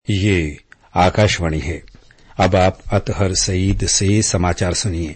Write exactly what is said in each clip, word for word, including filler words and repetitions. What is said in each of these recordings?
ये आकाशवाणी है। अब आप अतहर सईद से समाचार सुनिए।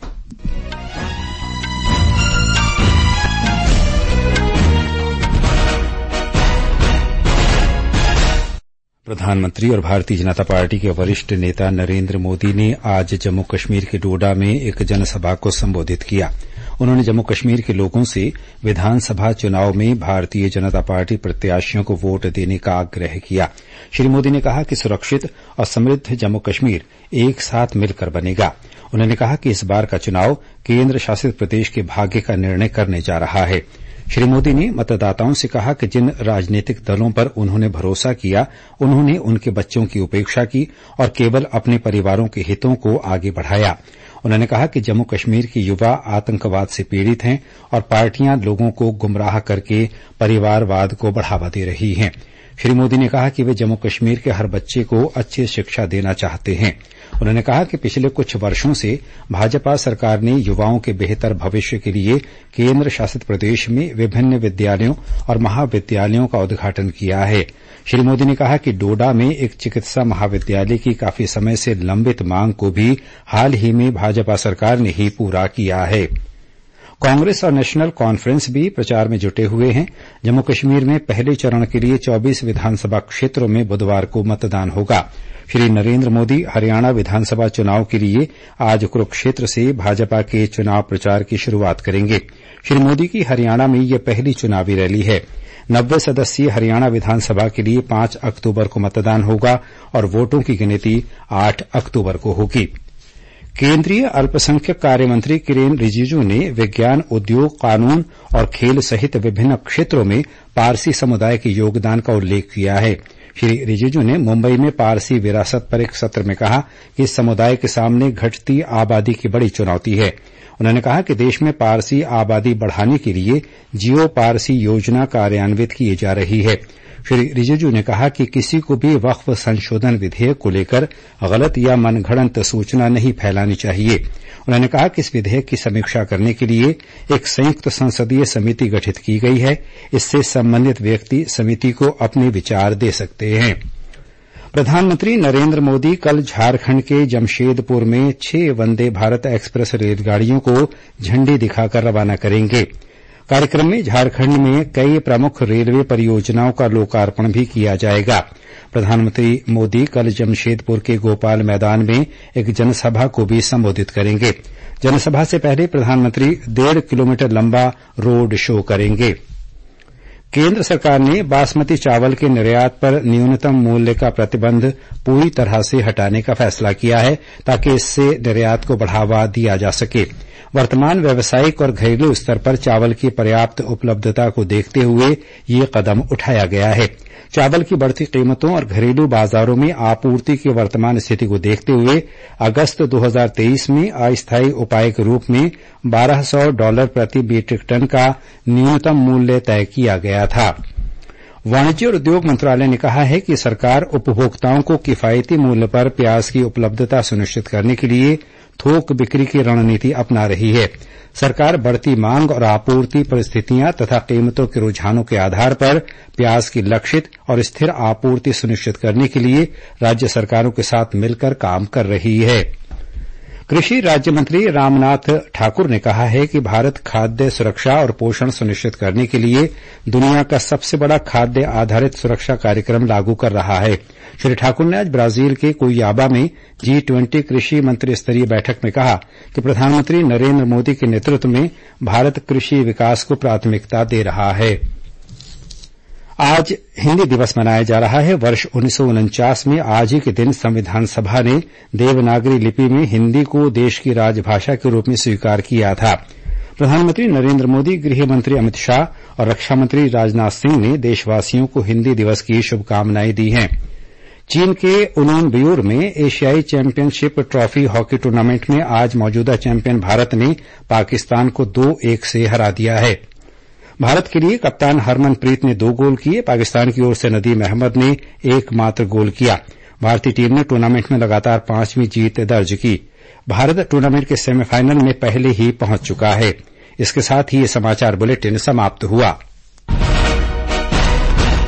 प्रधानमंत्री और भारतीय जनता पार्टी के वरिष्ठ नेता नरेंद्र मोदी ने आज जम्मू कश्मीर के डोडा में एक जनसभा को संबोधित किया। उन्होंने जम्मू कश्मीर के लोगों से विधानसभा चुनाव में भारतीय जनता पार्टी प्रत्याशियों को वोट देने का आग्रह किया। श्री मोदी ने कहा कि सुरक्षित और समृद्ध जम्मू कश्मीर एक साथ मिलकर बनेगा। उन्होंने कहा कि इस बार का चुनाव केंद्र शासित प्रदेश के भाग्य का निर्णय करने जा रहा है। श्री मोदी ने मतदाताओं से कहा कि जिन राजनीतिक दलों पर उन्होंने भरोसा किया, उन्होंने उनके बच्चों की उपेक्षा की और केवल अपने परिवारों के हितों को आगे बढ़ाया। उन्होंने कहा कि जम्मू कश्मीर के युवा आतंकवाद से पीड़ित हैं और पार्टियां लोगों को गुमराह करके परिवारवाद को बढ़ावा दे रही हैं। श्री मोदी ने कहा कि वे जम्मू कश्मीर के हर बच्चे को अच्छी शिक्षा देना चाहते हैं। उन्होंने कहा कि पिछले कुछ वर्षों से भाजपा सरकार ने युवाओं के बेहतर भविष्य के लिए केंद्र शासित प्रदेश में विभिन्न विद्यालयों और महाविद्यालयों का उद्घाटन किया है। श्री मोदी ने कहा कि डोडा में एक चिकित्सा महाविद्यालय की काफी समय से लंबित मांग को भी हाल ही में भाजपा सरकार ने ही पूरा किया है। कांग्रेस और नेशनल कॉन्फ्रेंस भी प्रचार में जुटे हुए हैं। जम्मू कश्मीर में पहले चरण के लिए चौबीस विधानसभा क्षेत्रों में बुधवार को मतदान होगा। श्री नरेंद्र मोदी हरियाणा विधानसभा चुनाव के लिए आज कुरुक्षेत्र से भाजपा के चुनाव प्रचार की शुरूआत करेंगे। श्री मोदी की हरियाणा में यह पहली चुनावी रैली है। नब्बे सदस्यीय हरियाणा विधानसभा के लिए पांच अक्टूबर को मतदान होगा और वोटों की गिनती आठ अक्टूबर को होगी। केंद्रीय अल्पसंख्यक कार्य मंत्री किरेन रिजिजू ने विज्ञान, उद्योग, कानून और खेल सहित विभिन्न क्षेत्रों में पारसी समुदाय के योगदान का उल्लेख किया है। श्री रिजिजू ने मुंबई में पारसी विरासत पर एक सत्र में कहा कि इस समुदाय के सामने घटती आबादी की बड़ी चुनौती है। उन्होंने कहा कि देश में पारसी आबादी बढ़ाने के लिए जियो पारसी योजना कार्यान्वित की जा रही है। श्री रिजिजू ने कहा कि किसी को भी वक्फ संशोधन विधेयक को लेकर गलत या मनगढ़ंत सूचना नहीं फैलानी चाहिए। उन्होंने कहा कि इस विधेयक की समीक्षा करने के लिए एक संयुक्त संसदीय समिति गठित की गई है। इससे संबंधित व्यक्ति समिति को अपने विचार दे सकते हैं। प्रधानमंत्री नरेंद्र मोदी कल झारखंड के जमशेदपुर में छह वंदे भारत एक्सप्रेस रेलगाड़ियों को झंडी दिखाकर रवाना करेंगे। कार्यक्रम में झारखंड में कई प्रमुख रेलवे परियोजनाओं का लोकार्पण भी किया जाएगा। प्रधानमंत्री मोदी कल जमशेदपुर के गोपाल मैदान में एक जनसभा को भी संबोधित करेंगे। जनसभा से पहले प्रधानमंत्री डेढ़ किलोमीटर लंबा रोड शो करेंगे। केंद्र सरकार ने बासमती चावल के निर्यात पर न्यूनतम मूल्य का प्रतिबंध पूरी तरह से हटाने का फैसला किया है ताकि इससे निर्यात को बढ़ावा दिया जा सके। वर्तमान व्यावसायिक और घरेलू स्तर पर चावल की पर्याप्त उपलब्धता को देखते हुए ये कदम उठाया गया है। चावल की बढ़ती कीमतों और घरेलू बाजारों में आपूर्ति की वर्तमान स्थिति को देखते हुए अगस्त दो हज़ार तेईस में अस्थायी उपाय के रूप में बारह सौ डॉलर प्रति मीट्रिक टन का न्यूनतम मूल्य तय किया गया था। वाणिज्य और उद्योग मंत्रालय ने कहा है कि सरकार उपभोक्ताओं को किफायती मूल्य पर प्याज की उपलब्धता सुनिश्चित करने के लिए थोक बिक्री की रणनीति अपना रही है। सरकार बढ़ती मांग और आपूर्ति परिस्थितियां तथा कीमतों के रुझानों के आधार पर प्याज की लक्षित और स्थिर आपूर्ति सुनिश्चित करने के लिए राज्य सरकारों के साथ मिलकर काम कर रही है। कृषि राज्य मंत्री रामनाथ ठाकुर ने कहा है कि भारत खाद्य सुरक्षा और पोषण सुनिश्चित करने के लिए दुनिया का सबसे बड़ा खाद्य आधारित सुरक्षा कार्यक्रम लागू कर रहा है। श्री ठाकुर ने आज ब्राजील के कुइयाबा में जी ट्वेंटी कृषि मंत्री स्तरीय बैठक में कहा कि प्रधानमंत्री नरेंद्र मोदी के नेतृत्व में भारत कृषि विकास को प्राथमिकता दे रहा है। आज हिन्दी दिवस मनाया जा रहा है। वर्ष उन्नीस सौ उनचास में आज ही के दिन संविधान सभा ने देवनागरी लिपि में हिन्दी को देश की राजभाषा के रूप में स्वीकार किया था। प्रधानमंत्री नरेंद्र मोदी, गृह मंत्री अमित शाह और रक्षा मंत्री राजनाथ सिंह ने देशवासियों को हिन्दी दिवस की शुभकामनाएं दी हैं। चीन के उनोनबियोर में एशियाई चैंपियनशिप ट्रॉफी हॉकी टूर्नामेंट में आज मौजूदा चैंपियन भारत ने पाकिस्तान को दो एक से हरा दिया है। भारत के लिए कप्तान हरमनप्रीत ने दो गोल किए। पाकिस्तान की ओर से नदीम अहमद ने एकमात्र गोल किया। भारतीय टीम ने टूर्नामेंट में लगातार पांचवीं जीत दर्ज की। भारत टूर्नामेंट के सेमीफाइनल में पहले ही पहुंच चुका है। इसके साथ ही ये समाचार बुलेटिन समाप्त हुआ।